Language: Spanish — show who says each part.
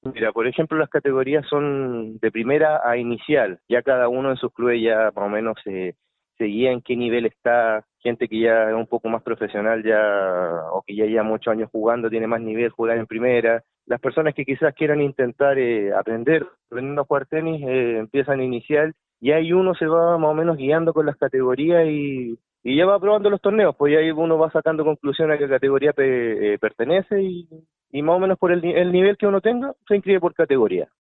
Speaker 1: Mira, por ejemplo, las categorías son de primera a inicial. Ya cada uno en sus clubes ya más o menos se guía en qué nivel está. Gente que ya es un poco más profesional ya o que ya lleva muchos años jugando, tiene más nivel, jugar en primera. Las personas que quizás quieran intentar aprendiendo a jugar tenis, empiezan a inicial y ahí uno se va más o menos guiando con las categorías y ya va probando los torneos, pues ya ahí uno va sacando conclusión a qué categoría pertenece y más o menos por el nivel que uno tenga, se inscribe por categoría.